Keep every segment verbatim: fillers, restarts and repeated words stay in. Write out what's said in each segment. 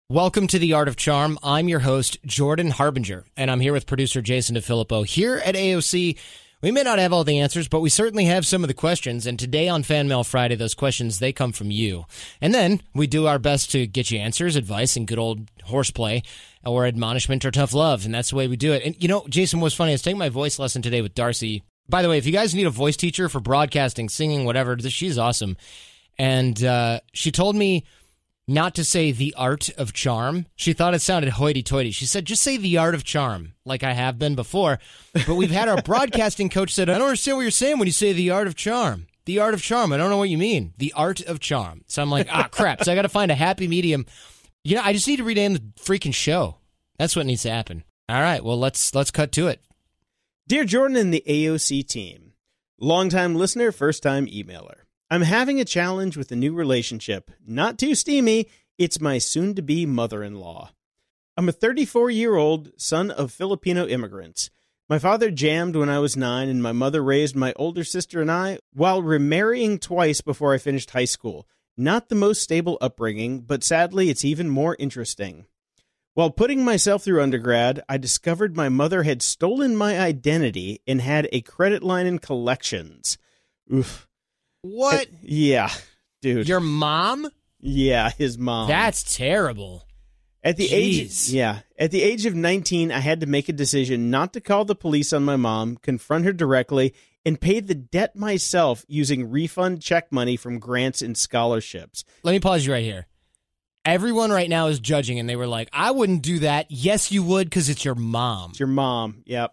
Welcome to The Art of Charm. I'm your host, Jordan Harbinger, and I'm here with producer Jason DeFilippo. Here at A O C, we may not have all the answers, but we certainly have some of the questions, and today on Fan Mail Friday, those questions, they come from you. And then we do our best to get you answers, advice, and good old horseplay, or admonishment or tough love, and that's the way we do it. And, you know, Jason, what's funny, I was taking my voice lesson today with Darcy. By the way, if you guys need a voice teacher for broadcasting, singing, whatever, she's awesome. And uh, she told me not to say the art of charm. She thought it sounded hoity-toity. She said, just say the art of charm, like I have been before. But we've had our broadcasting coach said, I don't understand what you're saying when you say the art of charm. The art of charm. I don't know what you mean. The art of charm. So I'm like, ah, crap. So I got to find a happy medium. You know, I just need to rename the freaking show. That's what needs to happen. All right, well, let's let's cut to it. Dear Jordan and the A O C team, longtime listener, first-time emailer. I'm having a challenge with a new relationship. Not too steamy. It's my soon-to-be mother-in-law. I'm a thirty-four-year-old son of Filipino immigrants. My father jammed when I was nine, and my mother raised my older sister and I while remarrying twice before I finished high school. Not the most stable upbringing, but sadly, it's even more interesting. While putting myself through undergrad, I discovered my mother had stolen my identity and had a credit line in collections. Oof. What? Uh, yeah, dude. Your mom? Yeah, his mom. That's terrible. At the Jeez. age, yeah, at the age of nineteen, I had to make a decision not to call the police on my mom, confront her directly, and pay the debt myself using refund check money from grants and scholarships. Let me pause you right here. Everyone right now is judging, and they were like, I wouldn't do that. Yes, you would, because it's your mom. It's your mom, yep.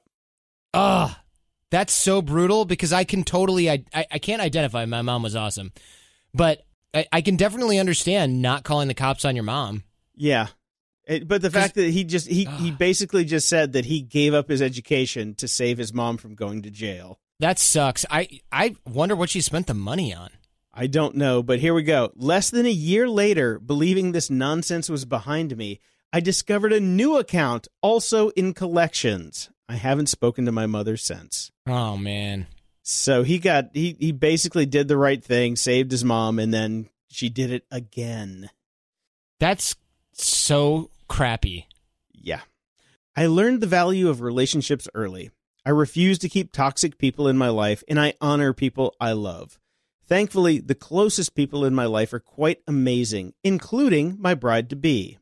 Ugh. That's so brutal because I can totally, I, I, I can't identify. My mom was awesome. But I, I can definitely understand not calling the cops on your mom. Yeah. It, but the fact that he just, he, he basically just said that he gave up his education to save his mom from going to jail. That sucks. I, I wonder what she spent the money on. I don't know, but here we go. Less than a year later, believing this nonsense was behind me, I discovered a new account, also in collections. I haven't spoken to my mother since. Oh, man. So he got, he, he basically did the right thing, saved his mom, and then she did it again. That's so crappy. Yeah. I learned the value of relationships early. I refuse to keep toxic people in my life, and I honor people I love. Thankfully, the closest people in my life are quite amazing, including my bride-to-be.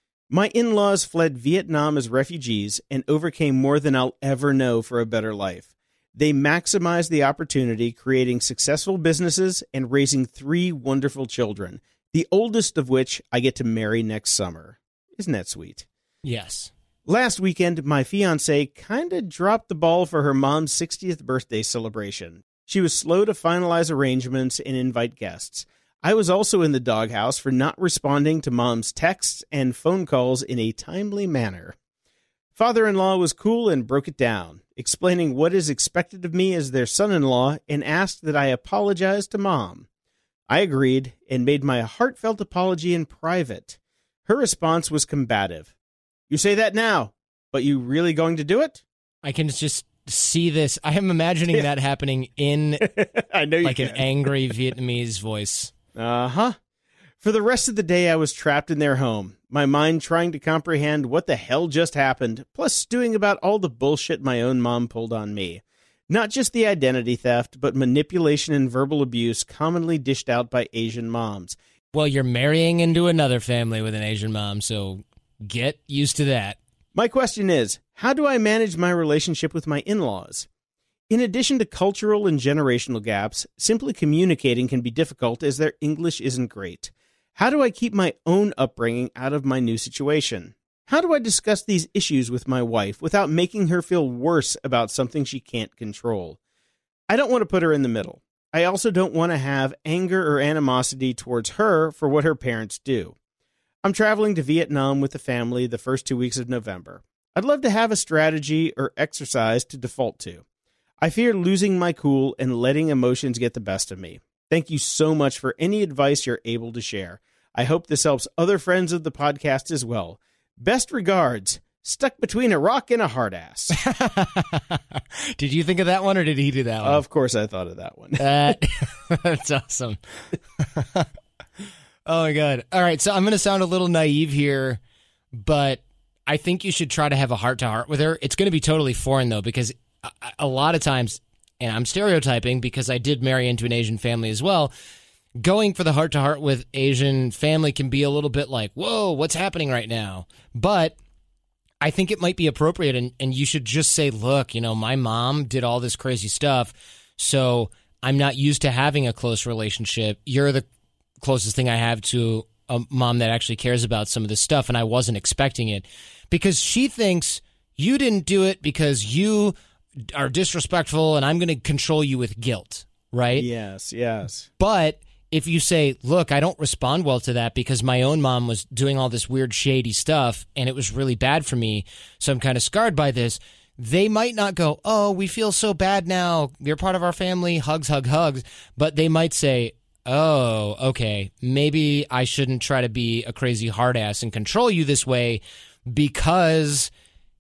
My in-laws fled Vietnam as refugees and overcame more than I'll ever know for a better life. They maximized the opportunity, creating successful businesses and raising three wonderful children, the oldest of which I get to marry next summer. Isn't that sweet? Yes. Last weekend, my fiancée kind of dropped the ball for her mom's sixtieth birthday celebration. She was slow to finalize arrangements and invite guests. I was also in the doghouse for not responding to Mom's texts and phone calls in a timely manner. Father-in-law was cool and broke it down, explaining what is expected of me as their son-in-law and asked that I apologize to Mom. I agreed and made my heartfelt apology in private. Her response was combative. You say that now, but you really going to do it? I can just see this. I am imagining that happening in I know you like can. an angry Vietnamese voice. Uh-huh. For the rest of the day, I was trapped in their home, my mind trying to comprehend what the hell just happened, plus stewing about all the bullshit my own mom pulled on me. Not just the identity theft, but manipulation and verbal abuse commonly dished out by Asian moms. Well, you're marrying into another family with an Asian mom, so get used to that. My question is, how do I manage my relationship with my in-laws? In addition to cultural and generational gaps, simply communicating can be difficult as their English isn't great. How do I keep my own upbringing out of my new situation? How do I discuss these issues with my wife without making her feel worse about something she can't control? I don't want to put her in the middle. I also don't want to have anger or animosity towards her for what her parents do. I'm traveling to Vietnam with the family the first two weeks of November. I'd love to have a strategy or exercise to default to. I fear losing my cool and letting emotions get the best of me. Thank you so much for any advice you're able to share. I hope this helps other friends of the podcast as well. Best regards, stuck between a rock and a hard ass. Did you think of that one, or did he do that one? Of course I thought of that one. That, that's awesome. Oh, my God. All right, so I'm going to sound a little naive here, but I think you should try to have a heart-to-heart with her. It's going to be totally foreign, though, because a, a lot of times, and I'm stereotyping because I did marry into an Asian family as well, going for the heart-to-heart with Asian family can be a little bit like, whoa, what's happening right now? But I think it might be appropriate, and, and you should just say, look, you know, my mom did all this crazy stuff, so I'm not used to having a close relationship. You're the closest thing I have to a mom that actually cares about some of this stuff, and I wasn't expecting it. Because she thinks you didn't do it because you are disrespectful, and I'm going to control you with guilt, right? Yes, yes. But if you say, look, I don't respond well to that because my own mom was doing all this weird, shady stuff, and it was really bad for me, so I'm kind of scarred by this, they might not go, oh, we feel so bad now. You're part of our family. Hugs, hug, hugs. But they might say, oh, okay, maybe I shouldn't try to be a crazy hard ass and control you this way because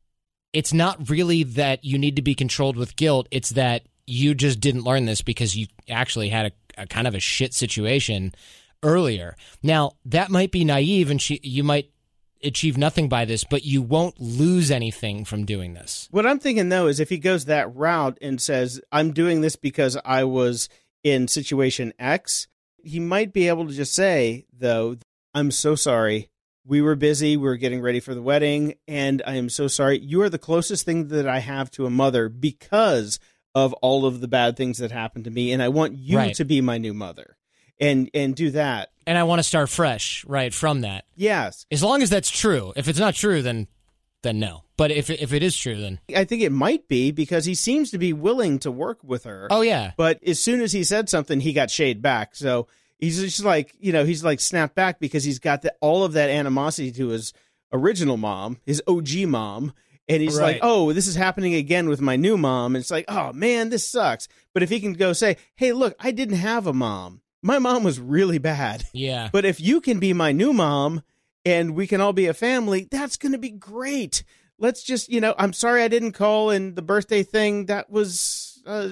it's not really that you need to be controlled with guilt. It's that you just didn't learn this because you actually had a, a kind of a shit situation earlier. Now, that might be naive and she, you might achieve nothing by this, but you won't lose anything from doing this. What I'm thinking, though, is if he goes that route and says, I'm doing this because I was in situation X, he might be able to just say, though, I'm so sorry. We were busy. We were getting ready for the wedding, and I am so sorry. You are the closest thing that I have to a mother because of all of the bad things that happened to me, and I want you right. to be my new mother. And and do that. And I want to start fresh, right, from that. Yes. As long as that's true. If it's not true, then then no. But if if it is true, then... I think it might be because he seems to be willing to work with her. Oh, yeah. But as soon as he said something, he got shade back. So he's just like, you know, he's like snapped back because he's got the, all of that animosity to his original mom, his O G mom. And he's right. like, oh, this is happening again with my new mom. And it's like, oh, man, this sucks. But if he can go say, hey, look, I didn't have a mom. My mom was really bad. Yeah. But if you can be my new mom and we can all be a family, that's going to be great. Let's just, you know, I'm sorry I didn't call and the birthday thing, that was uh,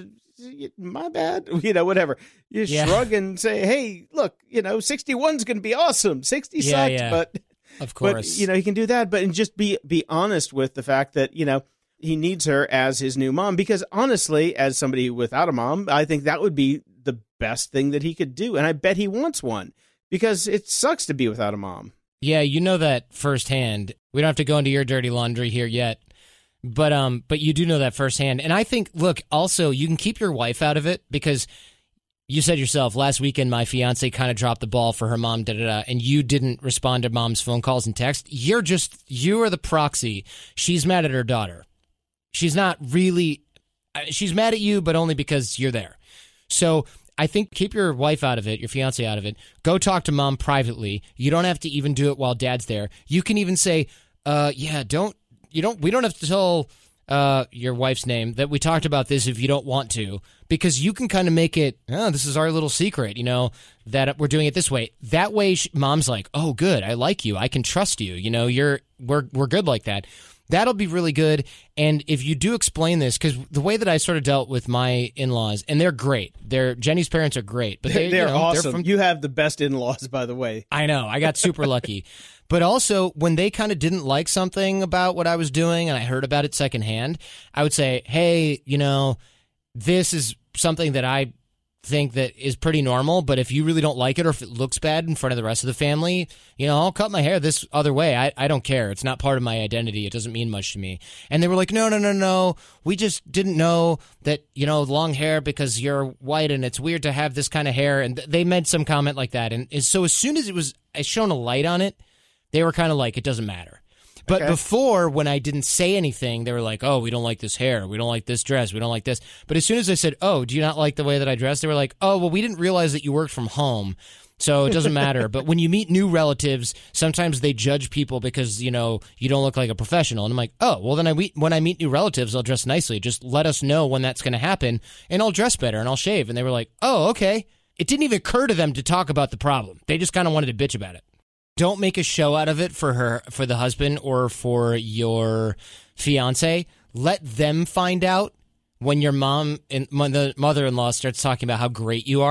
my bad. You know, whatever. You yeah. shrug and say, hey, look, you know, sixty-one's going to be awesome. sixty yeah, sucked, yeah. but, of course. But, you know, he can do that. But and just be be honest with the fact that, you know, he needs her as his new mom. Because honestly, as somebody without a mom, I think that would be the best thing that he could do. And I bet he wants one because it sucks to be without a mom. Yeah, you know that firsthand. We don't have to go into your dirty laundry here yet. But um, but you do know that firsthand. And I think, look, also, you can keep your wife out of it because you said yourself, last weekend my fiance kind of dropped the ball for her mom, da da da, and you didn't respond to mom's phone calls and text. You're just, you are the proxy. She's mad at her daughter. She's not really, she's mad at you, but only because you're there. So I think keep your wife out of it, your fiance out of it. Go talk to mom privately. You don't have to even do it while dad's there. You can even say, uh, yeah, don't, you don't, we don't have to tell uh, your wife's name that we talked about this if you don't want to, because you can kind of make it, oh, this is our little secret, you know, that we're doing it this way. That way, she, mom's like, oh, good, I like you. I can trust you. You know, you're, we're, we're good like that. That'll be really good. And if you do explain this, because the way that I sort of dealt with my in-laws, and they're great. They're Jenny's parents are great, but they, they're you know, awesome. They're from, you have the best in-laws, by the way. I know. I got super lucky. But also, when they kind of didn't like something about what I was doing, and I heard about it secondhand, I would say, hey, you know, this is something that I think that is pretty normal, but if you really don't like it or if it looks bad in front of the rest of the family, you know, I'll cut my hair this other way. I, I don't care. It's not part of my identity. It doesn't mean much to me. And they were like, no, no, no, no. We just didn't know that, you know, long hair because you're white and it's weird to have this kind of hair. And they made some comment like that. And so as soon as it was I shone a light on it, they were kind of like, it doesn't matter. But okay. Before, when I didn't say anything, they were like, oh, we don't like this hair. We don't like this dress. We don't like this. But as soon as I said, oh, do you not like the way that I dress? They were like, oh, well, we didn't realize that you worked from home, so it doesn't matter. But when you meet new relatives, sometimes they judge people because, you know, you don't look like a professional. And I'm like, oh, well, then I meet, when I meet new relatives, I'll dress nicely. Just let us know when that's going to happen, and I'll dress better, and I'll shave. And they were like, oh, okay. It didn't even occur to them to talk about the problem. They just kind of wanted to bitch about it. Don't make a show out of it for her, for the husband or for your fiance. Let them find out when your mom and the mother-in-law starts talking about how great you are.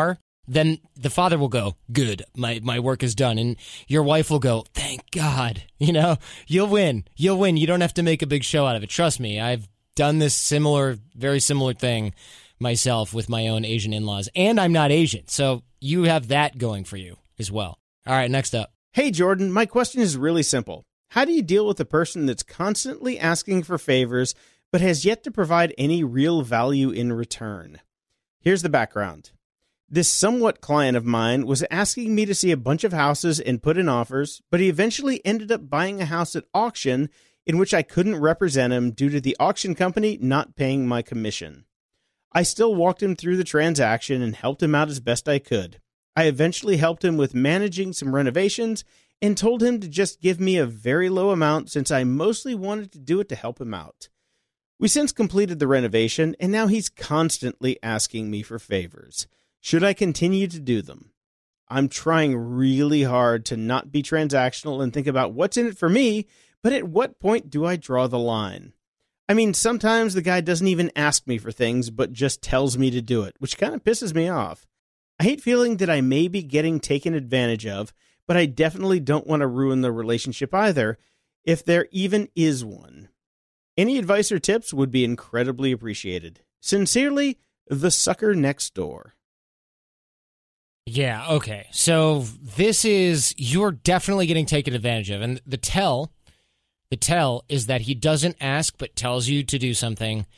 then the father will go, good, my, my work is done. And your wife will go, thank God. You know, you'll win. You'll win. You don't have to make a big show out of it. Trust me, I've done this similar, very similar thing myself with my own Asian in-laws. And I'm not Asian, so you have that going for you as well. All right, next up. Hey, Jordan, my question is really simple. How do you deal with a person that's constantly asking for favors but has yet to provide any real value in return? Here's the background. This somewhat client of mine was asking me to see a bunch of houses and put in offers, but he eventually ended up buying a house at auction in which I couldn't represent him due to the auction company not paying my commission. I still walked him through the transaction and helped him out as best I could. I eventually helped him with managing some renovations and told him to just give me a very low amount since I mostly wanted to do it to help him out. We since completed the renovation, and now he's constantly asking me for favors. Should I continue to do them? I'm trying really hard to not be transactional and think about what's in it for me, but at what point do I draw the line? I mean, sometimes the guy doesn't even ask me for things, but just tells me to do it, which kind of pisses me off. I hate feeling that I may be getting taken advantage of, but I definitely don't want to ruin the relationship either, if there even is one. Any advice or tips would be incredibly appreciated. Sincerely, the sucker next door. Yeah, okay. So this is, you're definitely getting taken advantage of. And the tell, the tell is that he doesn't ask but tells you to do something,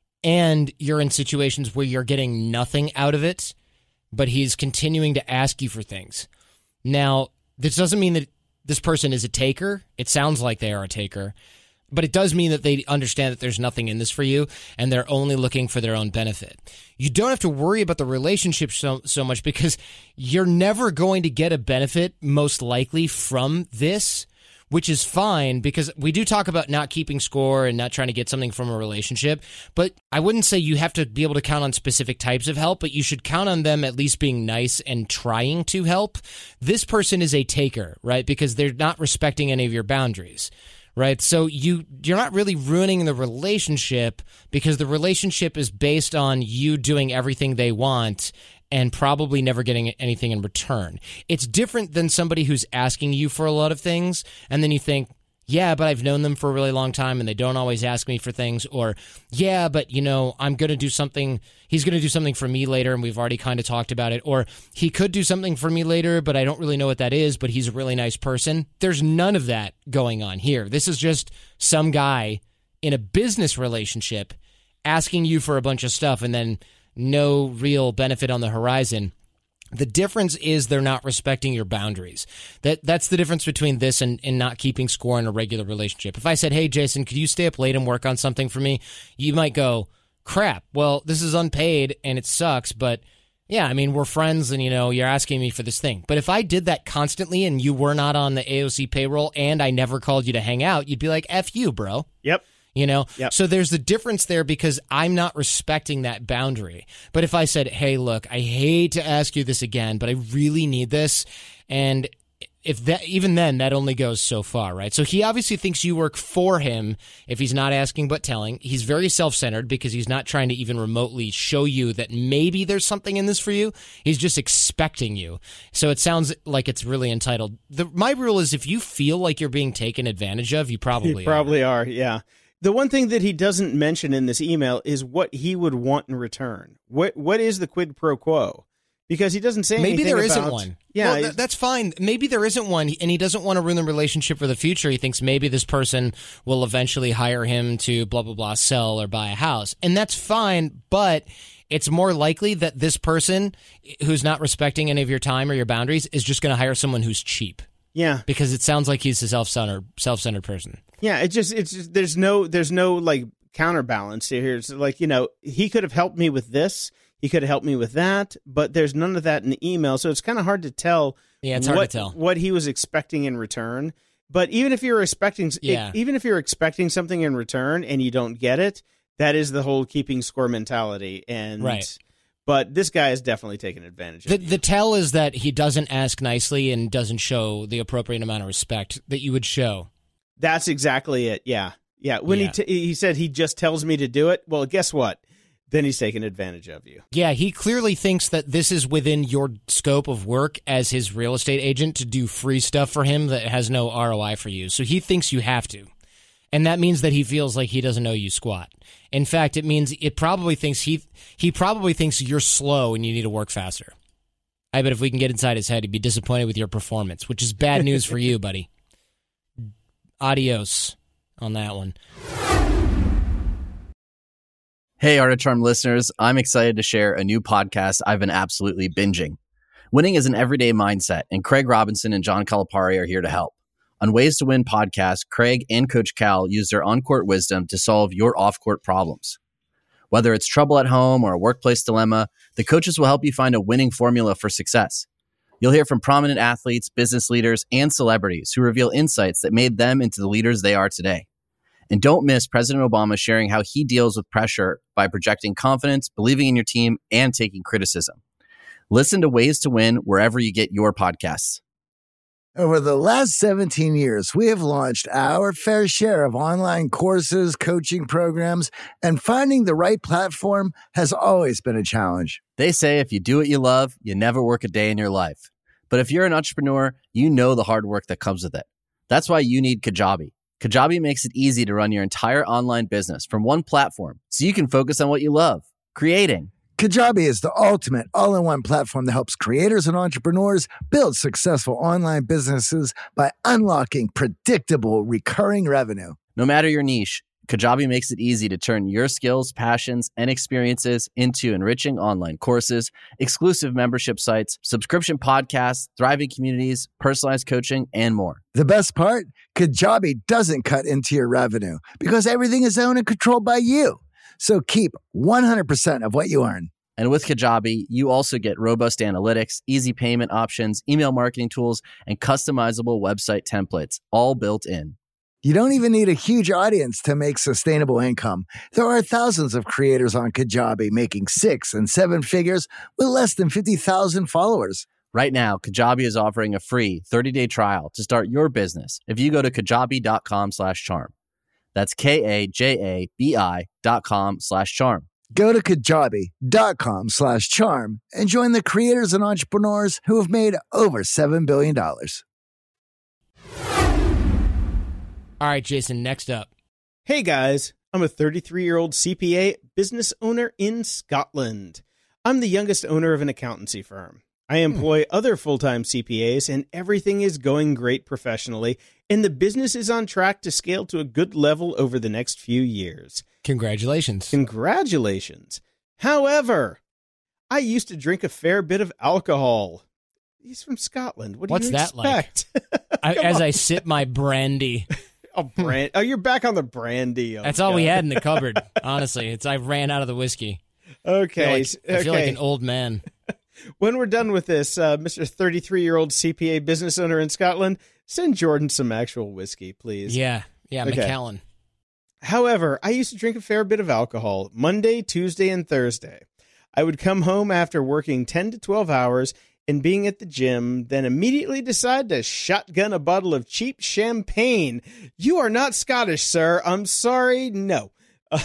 and you're in situations where you're getting nothing out of it, but he's continuing to ask you for things. Now, this doesn't mean that this person is a taker. It sounds like they are a taker, but it does mean that they understand that there's nothing in this for you, and they're only looking for their own benefit. You don't have to worry about the relationship so, so much because you're never going to get a benefit, most likely, from this, which is fine because we do talk about not keeping score and not trying to get something from a relationship, but I wouldn't say you have to be able to count on specific types of help, but you should count on them at least being nice and trying to help. This person is a taker, right? Because they're not respecting any of your boundaries. Right, so you you're not really ruining the relationship because the relationship is based on you doing everything they want and probably never getting anything in return. It's different than somebody who's asking you for a lot of things, and then you think, yeah, but I've known them for a really long time and they don't always ask me for things, or yeah, but you know, I'm going to do something, he's going to do something for me later and we've already kind of talked about it, or he could do something for me later, but I don't really know what that is, but he's a really nice person. There's none of that going on here. This is just some guy in a business relationship asking you for a bunch of stuff and then no real benefit on the horizon. The difference is they're not respecting your boundaries. That That's the difference between this and, and not keeping score in a regular relationship. If I said, hey, Jason, could you stay up late and work on something for me? You might go, crap, well, this is unpaid and it sucks, but yeah, I mean, we're friends and, you know, you're asking me for this thing. But if I did that constantly and you were not on the A O C payroll and I never called you to hang out, you'd be like, F you, bro. Yep. You know, yep. So there's the difference there because I'm not respecting that boundary. But if I said, hey, look, I hate to ask you this again, but I really need this. And if that, even then, that only goes so far, right? So he obviously thinks you work for him if he's not asking but telling. He's very self-centered because he's not trying to even remotely show you that maybe there's something in this for you. He's just expecting you. So it sounds like it's really entitled. The, my rule is if you feel like you're being taken advantage of, you probably you probably are. are, yeah. The one thing that he doesn't mention in this email is what he would want in return. What What is the quid pro quo? Because he doesn't say Maybe anything there about, isn't one. Yeah, well, th- that's fine. Maybe there isn't one, and he doesn't want to ruin the relationship for the future. He thinks maybe this person will eventually hire him to blah, blah, blah, sell or buy a house. And that's fine, but it's more likely that this person who's not respecting any of your time or your boundaries is just going to hire someone who's cheap. Yeah. Because it sounds like he's a self-centered, self-centered person. Yeah, it just it's just, there's no there's no like counterbalance here. It's like, you know, he could have helped me with this, he could have helped me with that, but there's none of that in the email, so it's kind of hard to tell. Yeah, it's what, hard to tell what he was expecting in return. But even if you're expecting, yeah. even if you're expecting something in return and you don't get it, that is the whole keeping score mentality. And right. But this guy is definitely taking advantage of the, you. the tell is that he doesn't ask nicely and doesn't show the appropriate amount of respect that you would show. That's exactly it. Yeah. Yeah. When yeah. he t- he said he just tells me to do it. Well, guess what? then he's taking advantage of you. Yeah, he clearly thinks that this is within your scope of work as his real estate agent to do free stuff for him that has no R O I for you. So he thinks you have to. And that means that he feels like he doesn't owe you squat. In fact, it means it probably thinks he he probably thinks you're slow and you need to work faster. I bet if we can get inside his head, he'd be disappointed with your performance, which is bad news for you, buddy. Adios on that one. Hey, Art of Charm listeners, I'm excited to share a new podcast I've been absolutely binging. Winning is an everyday mindset, and Craig Robinson and John Calipari are here to help. On Ways to Win podcast, Craig and Coach Cal use their on-court wisdom to solve your off-court problems. Whether it's trouble at home or a workplace dilemma, the coaches will help you find a winning formula for success. You'll hear from prominent athletes, business leaders, and celebrities who reveal insights that made them into the leaders they are today. And don't miss President Obama sharing how he deals with pressure by projecting confidence, believing in your team, and taking criticism. Listen to Ways to Win wherever you get your podcasts. Over the last seventeen years, we have launched our fair share of online courses, coaching programs, and finding the right platform has always been a challenge. They say if you do what you love, you never work a day in your life. But if you're an entrepreneur, you know the hard work that comes with it. That's why you need Kajabi. Kajabi makes it easy to run your entire online business from one platform so you can focus on what you love, creating. Kajabi is the ultimate all-in-one platform that helps creators and entrepreneurs build successful online businesses by unlocking predictable, recurring revenue. No matter your niche, Kajabi makes it easy to turn your skills, passions, and experiences into enriching online courses, exclusive membership sites, subscription podcasts, thriving communities, personalized coaching, and more. The best part? Kajabi doesn't cut into your revenue because everything is owned and controlled by you. So keep one hundred percent of what you earn. And with Kajabi, you also get robust analytics, easy payment options, email marketing tools, and customizable website templates, all built in. You don't even need a huge audience to make sustainable income. There are thousands of creators on Kajabi making six and seven figures with less than fifty thousand followers. Right now, Kajabi is offering a free thirty-day trial to start your business if you go to kajabi.com slash charm. That's K-A-J-A-B-I dot com slash charm. Go to kajabi.com slash charm and join the creators and entrepreneurs who have made over seven billion dollars. All right, Jason, next up. Hey guys, I'm a thirty-three-year-old C P A business owner in Scotland. I'm the youngest owner of an accountancy firm. I employ hmm. other full-time C P As, and everything is going great professionally, and the business is on track to scale to a good level over the next few years. Congratulations. Congratulations. However, I used to drink a fair bit of alcohol. He's from Scotland. What do What's you that expect? Like? I, as on. I sip my brandy. Oh, brand. Oh, you're back on the brandy. Oh, That's all God. We had in the cupboard. Honestly, it's I ran out of the whiskey. Okay. I feel like, I feel okay. like an old man. When we're done with this, uh, Mister thirty-three-year-old C P A business owner in Scotland, send Jordan some actual whiskey, please. Yeah. Yeah, okay. Macallan. However, I used to drink a fair bit of alcohol Monday, Tuesday, and Thursday. I would come home after working ten to twelve hours and being at the gym, then immediately decide to shotgun a bottle of cheap champagne. You are not Scottish, sir. I'm sorry. No. Uh,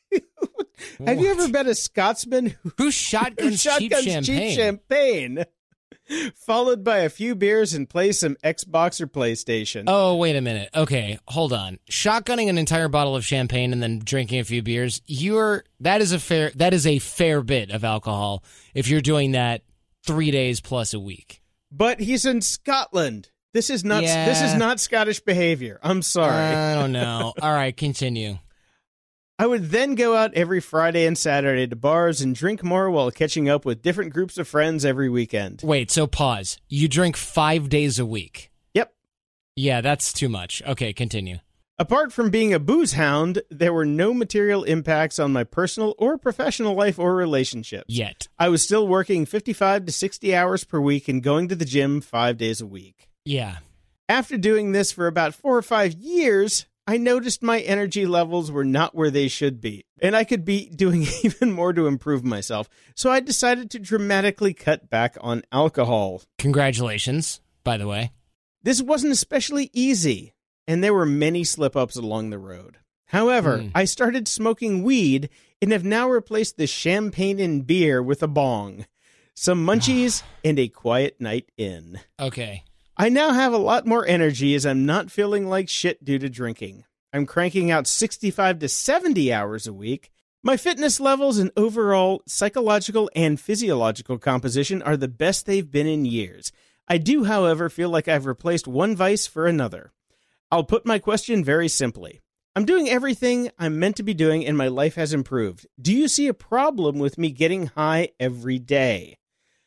have you ever met a Scotsman who, who shotguns, who shotguns cheap champagne? cheap champagne? Followed by a few beers and play some Xbox or PlayStation. Oh, wait a minute. Okay, hold on. Shotgunning an entire bottle of champagne and then drinking a few beers, you're that is a fair that is a fair bit of alcohol if you're doing that three days plus a week. But he's in Scotland. This is not yeah. this is not Scottish behavior. I'm sorry. I don't know. All right, continue. I would then go out every Friday and Saturday to bars and drink more while catching up with different groups of friends every weekend. Wait, so pause. You drink five days a week? Yep. Yeah, that's too much. Okay, continue. Apart from being a booze hound, there were no material impacts on my personal or professional life or relationships. Yet. I was still working fifty-five to sixty hours per week and going to the gym five days a week. Yeah. After doing this for about four or five years, I noticed my energy levels were not where they should be, and I could be doing even more to improve myself. So I decided to dramatically cut back on alcohol. Congratulations, by the way. This wasn't especially easy, and there were many slip-ups along the road. However, Mm. I started smoking weed and have now replaced the champagne and beer with a bong, some munchies, and a quiet night in. Okay. I now have a lot more energy as I'm not feeling like shit due to drinking. I'm cranking out sixty-five to seventy hours a week. My fitness levels and overall psychological and physiological composition are the best they've been in years. I do, however, feel like I've replaced one vice for another. I'll put my question very simply. I'm doing everything I'm meant to be doing and my life has improved. Do you see a problem with me getting high every day?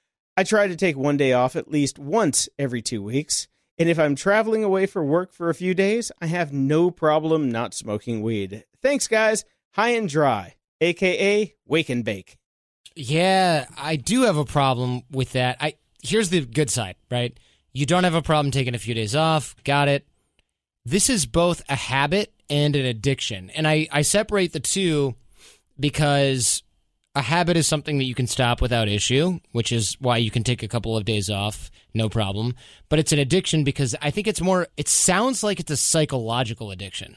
I try to take one day off at least once every two weeks. And if I'm traveling away for work for a few days, I have no problem not smoking weed. Thanks, guys. High and dry, a k a. Wake and Bake. Yeah, I do have a problem with that. I Here's the good side, right? You don't have a problem taking a few days off. Got it. This is both a habit and an addiction. And I, I separate the two because a habit is something that you can stop without issue, which is why you can take a couple of days off, no problem. But it's an addiction because I think it's more, it sounds like it's a psychological addiction.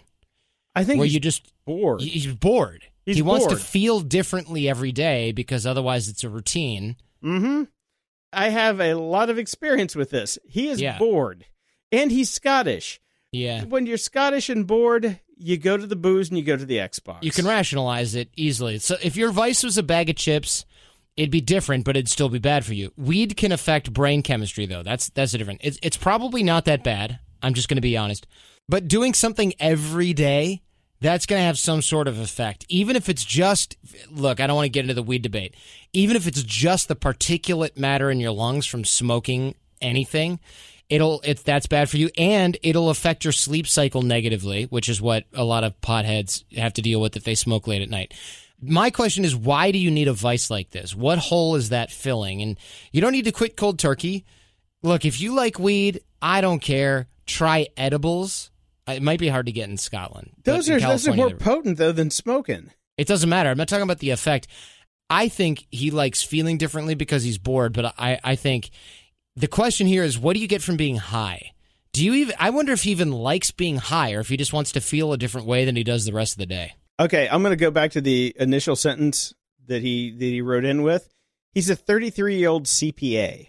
I think where he's you just bored. He's bored. He's he wants bored. to feel differently every day because otherwise it's a routine. Mm-hmm. I have a lot of experience with this. He is Yeah. bored. And he's Scottish. Yeah. When you're Scottish and bored, you go to the booze and you go to the Xbox. You can rationalize it easily. So if your vice was a bag of chips, it'd be different, but it'd still be bad for you. Weed can affect brain chemistry, though. That's that's a different. It's it's probably not that bad. I'm just going to be honest. But doing something every day, that's going to have some sort of effect. Even if it's just, look, I don't want to get into the weed debate. Even if it's just the particulate matter in your lungs from smoking anything, it'll it's that's bad for you, and it'll affect your sleep cycle negatively, which is what a lot of potheads have to deal with if they smoke late at night. My question is, why do you need a vice like this? What hole is that filling? And you don't need to quit cold turkey. Look, if you like weed, I don't care. Try edibles. It might be hard to get in Scotland. but Those in are those are California, more they're- potent, though, than smoking. It doesn't matter. I'm not talking about the effect. I think he likes feeling differently because he's bored, but I, I think the question here is, what do you get from being high? Do you even? I wonder if he even likes being high, or if he just wants to feel a different way than he does the rest of the day. Okay, I'm going to go back to the initial sentence that he that he wrote in with. He's a thirty-three-year-old C P A.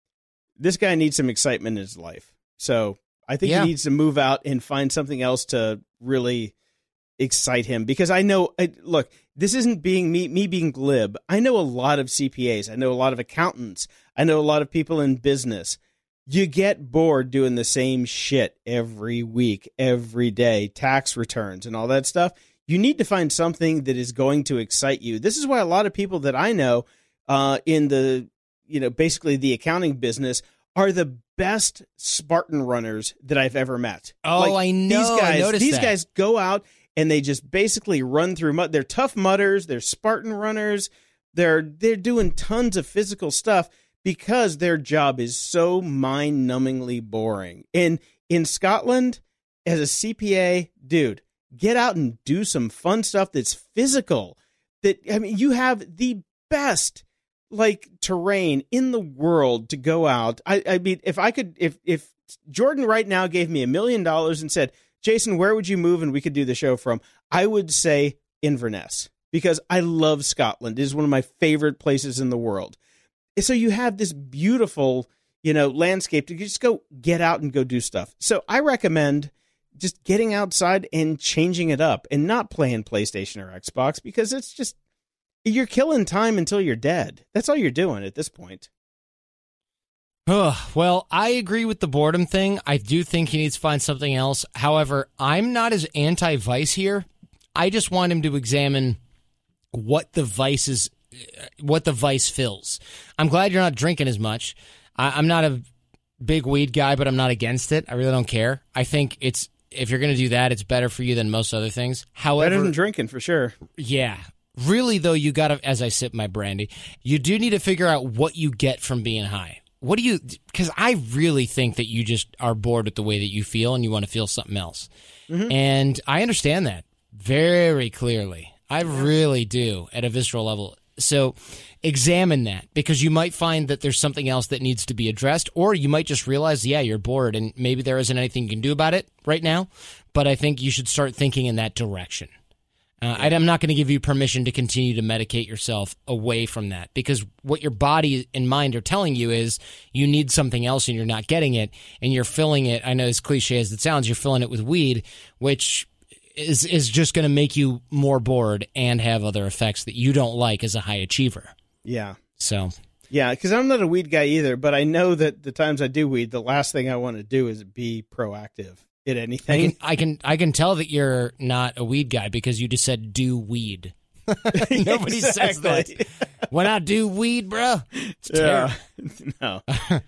This guy needs some excitement in his life. So I think Yeah. he needs to move out and find something else to really excite him. Because I know, I, look, this isn't being me, me being glib. I know a lot of C P As. I know a lot of accountants. I know a lot of people in business. You get bored doing the same shit every week, every day, tax returns and all that stuff. You need to find something that is going to excite you. This is why a lot of people that I know uh, in the, you know, basically the accounting business are the best Spartan runners that I've ever met. Oh, I know. These I guys, noticed these that. guys go out and they just basically run through mud. They're tough mudders. They're Spartan runners. They're they're doing tons of physical stuff because their job is so mind-numbingly boring. And in Scotland, as a C P A, dude, get out and do some fun stuff that's physical. That I mean, you have the best like terrain in the world to go out. I, I mean, if I could, if if Jordan right now gave me a million dollars and said, Jason, where would you move and we could do the show from? I would say Inverness, because I love Scotland. It is one of my favorite places in the world. So you have this beautiful, you know, landscape to just go get out and go do stuff. So I recommend just getting outside and changing it up and not playing PlayStation or Xbox, because it's just, you're killing time until you're dead. That's all you're doing at this point. Ugh, well, I agree with the boredom thing. I do think he needs to find something else. However, I'm not as anti-vice here. I just want him to examine what the vice is, what the vice fills. I'm glad you're not drinking as much. I, I'm not a big weed guy, but I'm not against it. I really don't care. I think it's, if you're going to do that, it's better for you than most other things. However, Better than drinking, for sure. yeah. Really, though, you got to, as I sip my brandy, you do need to figure out what you get from being high. What do you, because I really think that you just are bored with the way that you feel and you want to feel something else. Mm-hmm. And I understand that very clearly. I really do at a visceral level. So examine that, because you might find that there's something else that needs to be addressed, or you might just realize, yeah, you're bored and maybe there isn't anything you can do about it right now. but I think you should start thinking in that direction. Uh, I, I'm not going to give you permission to continue to medicate yourself away from that, because what your body and mind are telling you is you need something else and you're not getting it, and you're filling it, I know as cliche as it sounds, you're filling it with weed, which is, is just going to make you more bored and have other effects that you don't like as a high achiever. Yeah. So... Yeah, because I'm not a weed guy either, but I know that the times I do weed, the last thing I want to do is be proactive at anything. I can, I can, I can tell that you're not a weed guy because you just said do weed. Nobody Exactly. says that. When I do weed, bro, it's Yeah. terrible. No.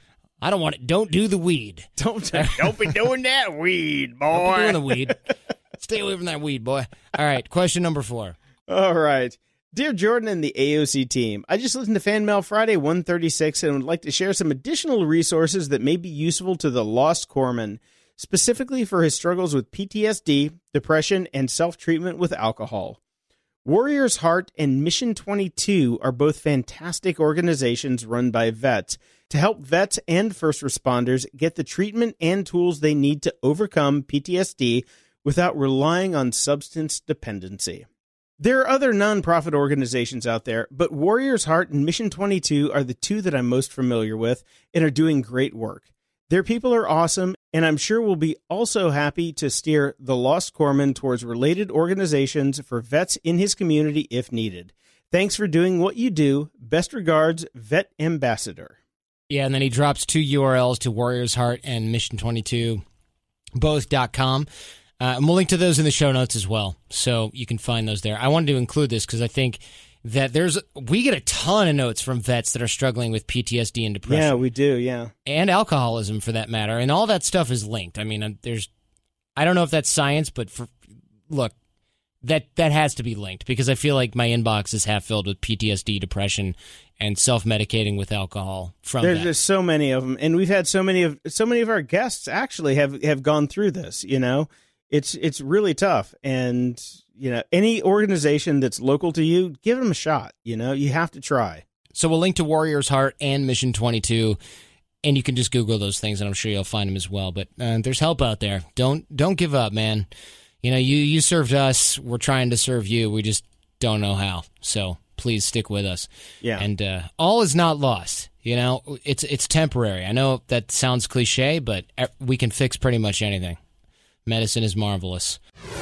I don't want it. Don't do the weed. Don't, don't be doing that weed, Don't be boy. doing the weed. Stay away from that weed, boy. All right, question number four. All right. Dear Jordan and the A O C team, I just listened to Fan Mail Friday one thirty-six and would like to share some additional resources that may be useful to the Lost Corpsman, specifically for his struggles with P T S D, depression, and self-treatment with alcohol. Warrior's Heart and Mission twenty-two are both fantastic organizations run by vets to help vets and first responders get the treatment and tools they need to overcome P T S D without relying on substance dependency. There are other nonprofit organizations out there, but Warrior's Heart and Mission twenty-two are the two that I'm most familiar with and are doing great work. Their people are awesome, and I'm sure we'll be also happy to steer the Lost Corpsman towards related organizations for vets in his community if needed. Thanks for doing what you do. Best regards, Vet Ambassador. Yeah, and then he drops two U R Ls to Warrior's Heart and Mission twenty-two, both dot com. Uh, and we'll link to those in the show notes as well, so you can find those there. I wanted to include this because I think that there's we get a ton of notes from vets that are struggling with P T S D and depression. Yeah, we do, yeah. And alcoholism, for that matter, and all that stuff is linked. I mean, there's, I don't know if that's science, but for look, that that has to be linked, because I feel like my inbox is half filled with P T S D, depression, and self-medicating with alcohol from There's that. just so many of them, and we've had so many of so many of our guests actually have have gone through this. You know, it's it's really tough, and you know, any organization that's local to you, give them a shot. You know, you have to try. So we'll link to Warrior's Heart and Mission twenty-two, and you can just Google those things, and I'm sure you'll find them as well. But uh, there's help out there. Don't don't give up, man. You know, you you served us. We're trying to serve you. We just don't know how. So please stick with us. Yeah. And uh, all is not lost. You know, it's it's temporary. I know that sounds cliche, but we can fix pretty much anything. Medicine is marvelous.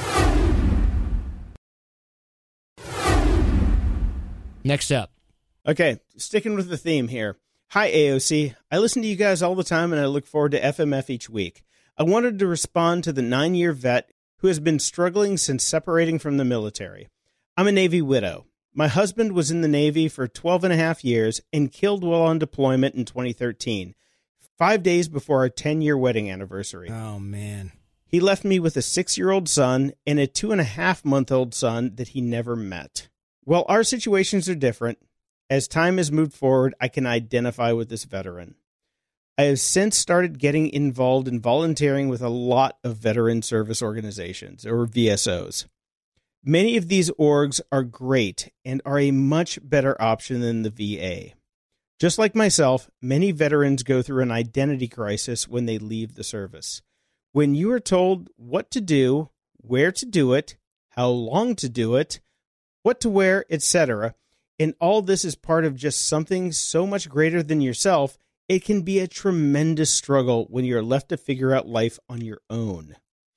Next up. Okay, sticking with the theme here. Hi, A O C. I listen to you guys all the time, and I look forward to F M F each week. I wanted to respond to the nine-year vet who has been struggling since separating from the military. I'm a Navy widow. My husband was in the Navy for twelve and a half years and killed while on deployment in twenty thirteen, five days before our ten-year wedding anniversary. Oh, man. He left me with a six-year-old son and a two-and-a-half-month-old son that he never met. While our situations are different, as time has moved forward, I can identify with this veteran. I have since started getting involved in volunteering with a lot of veteran service organizations, or V S Os. Many of these orgs are great and are a much better option than the V A. Just like myself, many veterans go through an identity crisis when they leave the service. When you are told what to do, where to do it, how long to do it, what to wear, et cetera, and all this is part of just something so much greater than yourself, it can be a tremendous struggle when you're left to figure out life on your own.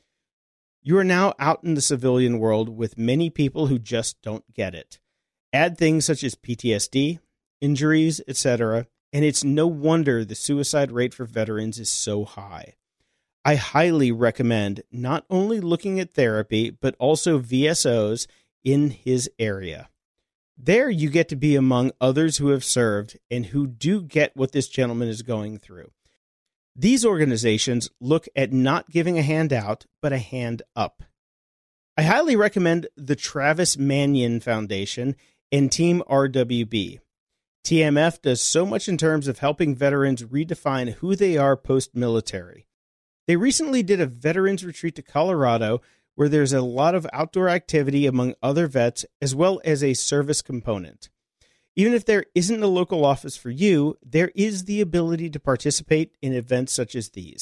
You are now out in the civilian world with many people who just don't get it. Add things such as P T S D, injuries, et cetera, and it's no wonder the suicide rate for veterans is so high. I highly recommend not only looking at therapy, but also V S Os in his area. There you get to be among others who have served and who do get what this gentleman is going through. These organizations look at not giving a hand out, but a hand up. I highly recommend the Travis Manion Foundation and Team R W B. T M F does so much in terms of helping veterans redefine who they are post-military. They recently did a veterans retreat to Colorado where there's a lot of outdoor activity among other vets as well as a service component. Even if there isn't a local office for you, there is the ability to participate in events such as these.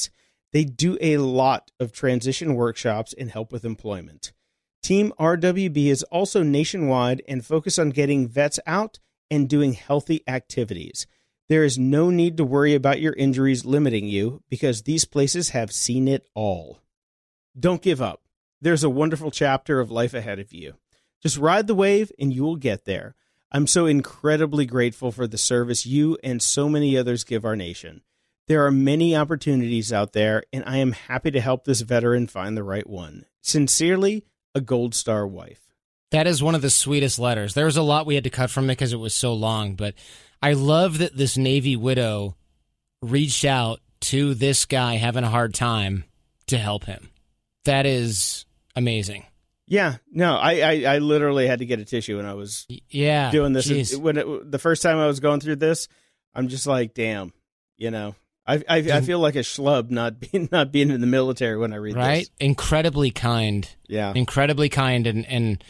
They do a lot of transition workshops and help with employment. Team R W B is also nationwide and focused on getting vets out and doing healthy activities. There is no need to worry about your injuries limiting you because these places have seen it all. Don't give up. There's a wonderful chapter of life ahead of you. Just ride the wave and you will get there. I'm so incredibly grateful for the service you and so many others give our nation. There are many opportunities out there, and I am happy to help this veteran find the right one. Sincerely, a Gold Star wife. That is one of the sweetest letters. There was a lot we had to cut from it because it was so long, but I love that this Navy widow reached out to this guy having a hard time to help him. That is amazing. Yeah, no, I, I, I literally had to get a tissue when I was yeah, doing this. Geez. When it, the first time I was going through this, I'm just like, damn, you know, I I, I feel like a schlub not being not being in the military when I read right? this. Incredibly kind. Yeah, incredibly kind, and and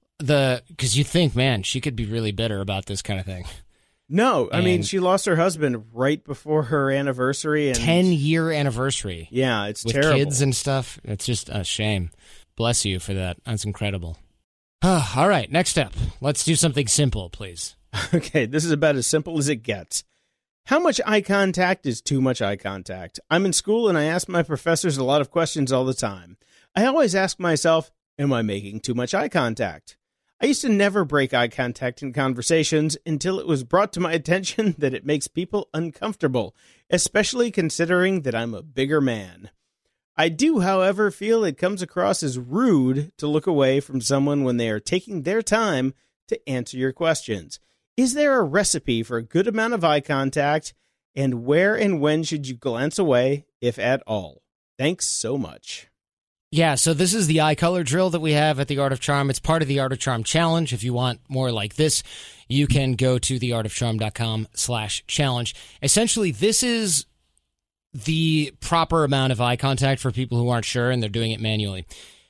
the because you think, man, she could be really bitter about this kind of thing. No, I and mean, she lost her husband right before her anniversary, and ten year anniversary. Yeah, it's with terrible. Kids and stuff. It's just a shame. Bless you for that. That's incredible. All right, next step. Let's do something simple, please. Okay, this is about as simple as it gets. How much eye contact is too much eye contact? I'm in school and I ask my professors a lot of questions all the time. I always ask myself, am I making too much eye contact? I used to never break eye contact in conversations until it was brought to my attention that it makes people uncomfortable, especially considering that I'm a bigger man. I do, however, feel it comes across as rude to look away from someone when they are taking their time to answer your questions. Is there a recipe for a good amount of eye contact, and where and when should you glance away, if at all? Thanks so much. Yeah, so this is the eye color drill that we have at the Art of Charm. It's part of the Art of Charm challenge. If you want more like this, you can go to theartofcharm.com slash challenge. Essentially, this is the proper amount of eye contact for people who aren't sure and they're doing it manually.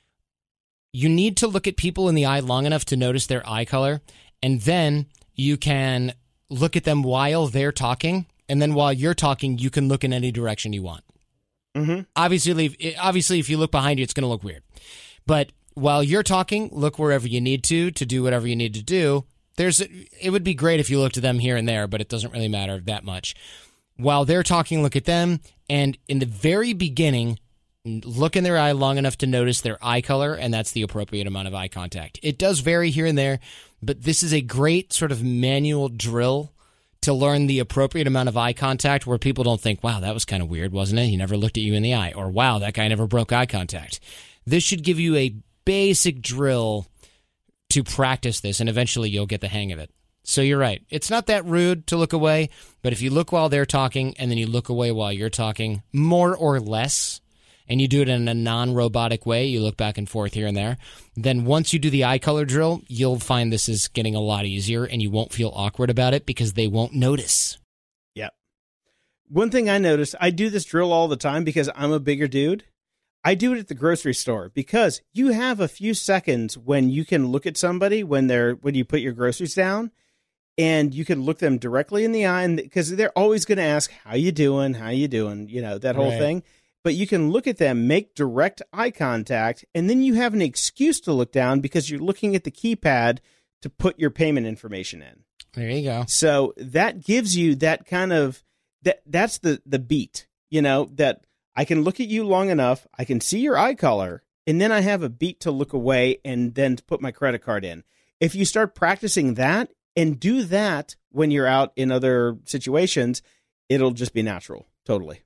You need to look at people in the eye long enough to notice their eye color, and then you can look at them while they're talking, and then while you're talking, you can look in any direction you want. Mm-hmm. Obviously, obviously, if you look behind you, it's going to look weird. But while you're talking, look wherever you need to to do whatever you need to do. There's, it would be great if you looked at them here and there, but it doesn't really matter that much. While they're talking, look at them, and in the very beginning, look in their eye long enough to notice their eye color, and that's the appropriate amount of eye contact. It does vary here and there, but this is a great sort of manual drill to learn the appropriate amount of eye contact where people don't think, wow, that was kind of weird, wasn't it? He never looked at you in the eye. Or, wow, that guy never broke eye contact. This should give you a basic drill to practice this, and eventually you'll get the hang of it. So you're right. It's not that rude to look away, but if you look while they're talking and then you look away while you're talking, more or less, and you do it in a non-robotic way, you look back and forth here and there, then once you do the eye color drill, you'll find this is getting a lot easier and you won't feel awkward about it because they won't notice. Yep. One thing I noticed, I do this drill all the time because I'm a bigger dude. I do it at the grocery store because you have a few seconds when you can look at somebody when they're when you put your groceries down, and you can look them directly in the eye, and because they're always going to ask, how you doing, how you doing, you know, that whole Right. thing. But you can look at them, make direct eye contact, and then you have an excuse to look down because you're looking at the keypad to put your payment information in. There you go. So that gives you that kind of, that that's the, the beat, you know, that I can look at you long enough, I can see your eye color, and then I have a beat to look away and then to put my credit card in. If you start practicing that and do that when you're out in other situations, it'll just be natural. Totally.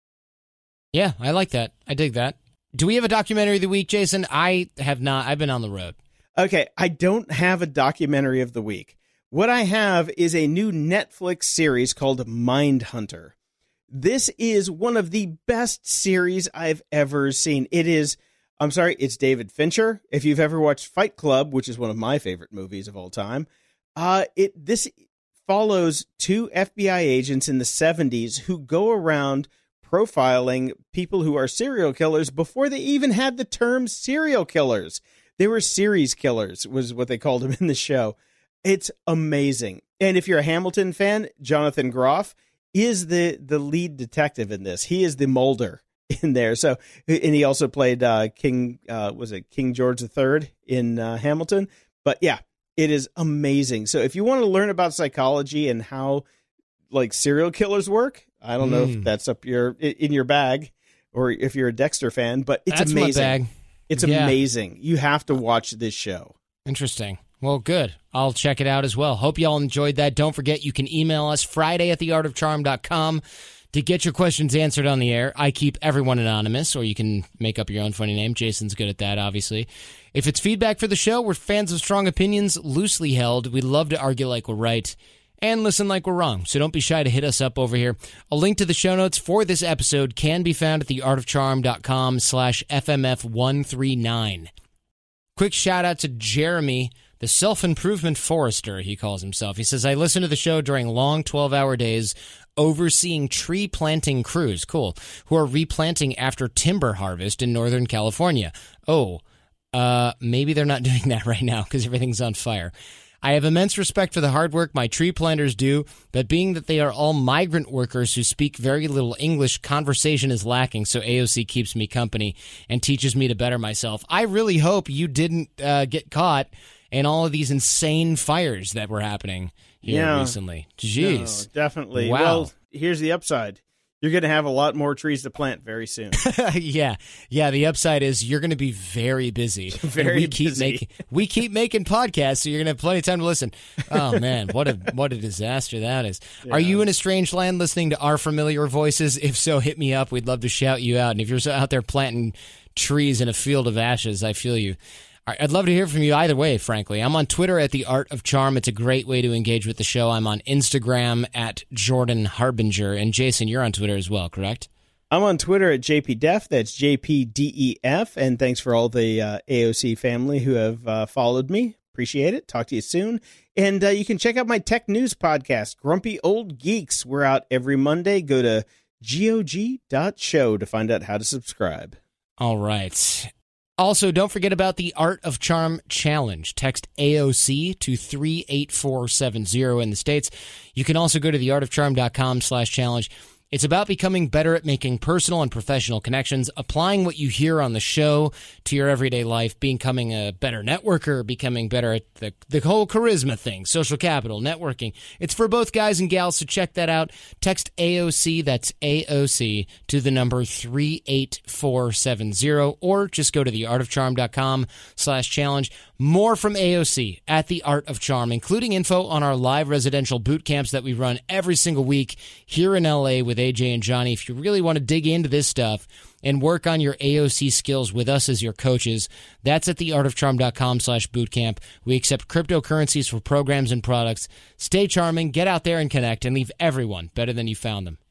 Yeah, I like that. I dig that. Do we have a documentary of the week, Jason? I have not. I've been on the road. Okay, I don't have a documentary of the week. What I have is a new Netflix series called Mindhunter. This is one of the best series I've ever seen. It is, I'm sorry, it's David Fincher. If you've ever watched Fight Club, which is one of my favorite movies of all time, uh, it this follows two F B I agents in the seventies who go around profiling people who are serial killers before they even had the term serial killers. They were series killers, was what they called them in the show. It's amazing. And if you're a Hamilton fan, Jonathan Groff is the, the lead detective in this. He is the Mulder in there. So, and he also played uh, King, uh, was it King George the Third in uh, Hamilton? But yeah, it is amazing. So if you want to learn about psychology and how like serial killers work, I don't mm. know if that's up your in your bag or if you're a Dexter fan, but it's that's amazing. My bag. It's yeah. amazing. You have to watch this show. Interesting. Well, good. I'll check it out as well. Hope y'all enjoyed that. Don't forget, you can email us Friday at the art of charm dot com to get your questions answered on the air. I keep everyone anonymous, or you can make up your own funny name. Jason's good at that, obviously. If it's feedback for the show, we're fans of strong opinions, loosely held. We love to argue like we're right and listen like we're wrong. So don't be shy to hit us up over here. A link to the show notes for this episode can be found at the art of charm dot com slash F M F one thirty-nine. Quick shout out to Jeremy, the self-improvement forester, he calls himself. He says, I listen to the show during long twelve-hour days overseeing tree planting crews, cool, who are replanting after timber harvest in Northern California. Oh, uh, maybe they're not doing that right now because everything's on fire. I have immense respect for the hard work my tree planters do, but being that they are all migrant workers who speak very little English, conversation is lacking, so A O C keeps me company and teaches me to better myself. I really hope you didn't uh, get caught in all of these insane fires that were happening here yeah. recently. Jeez. No, definitely. Wow. Well, here's the upside. You're going to have a lot more trees to plant very soon. yeah. Yeah, the upside is you're going to be very busy. Very we keep busy. Making, we keep making podcasts, so you're going to have plenty of time to listen. Oh, man, what a what a disaster that is. Yeah. Are you in a strange land listening to our familiar voices? If so, hit me up. We'd love to shout you out. And if you're out there planting trees in a field of ashes, I feel you. I'd love to hear from you either way, frankly. I'm on Twitter at The Art of Charm. It's a great way to engage with the show. I'm on Instagram at Jordan Harbinger. And Jason, you're on Twitter as well, correct? I'm on Twitter at J P Def. That's J P D E F. And thanks for all the uh, A O C family who have uh, followed me. Appreciate it. Talk to you soon. And uh, you can check out my tech news podcast, Grumpy Old Geeks. We're out every Monday. Go to gog dot show to find out how to subscribe. All right. Also, don't forget about the Art of Charm Challenge. Text A O C to three eight four seven zero in the States. You can also go to the art of charm dot com slash challenge. It's about becoming better at making personal and professional connections, applying what you hear on the show to your everyday life, becoming a better networker, becoming better at the, the whole charisma thing, social capital, networking. It's for both guys and gals, so check that out. Text A O C, that's A O C, to the number three eight four seven zero, or just go to the art of charm dot com slash challenge. More from A O C at The Art of Charm, including info on our live residential boot camps that we run every single week here in L A with A J and Johnny. If you really want to dig into this stuff and work on your A O C skills with us as your coaches, that's at the art of charm dot com slash bootcamp. We accept cryptocurrencies for programs and products. Stay charming, get out there and connect, and leave everyone better than you found them.